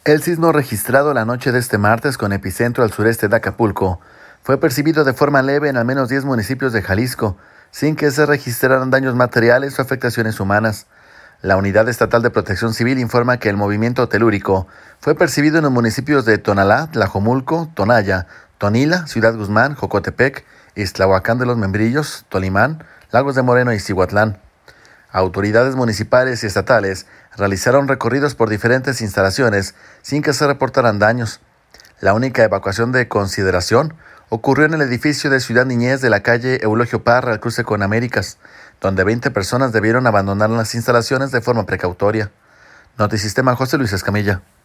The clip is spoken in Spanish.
El sismo registrado la noche de este martes con epicentro al sureste de Acapulco fue percibido de forma leve en al menos 10 municipios de Jalisco, sin que se registraran daños materiales o afectaciones humanas. La Unidad Estatal de Protección Civil informa que el movimiento telúrico fue percibido en los municipios de Tonalá, Tlajomulco, Tonaya, Tonila, Ciudad Guzmán, Jocotepec, Ixtlahuacán de los Membrillos, Tolimán, Lagos de Moreno y Cihuatlán. Autoridades municipales y estatales realizaron recorridos por diferentes instalaciones sin que se reportaran daños. La única evacuación de consideración ocurrió en el edificio de Ciudad Niñez de la calle Eulogio Parra al cruce con Américas, donde 20 personas debieron abandonar las instalaciones de forma precautoria. Notisistema, José Luis Escamilla.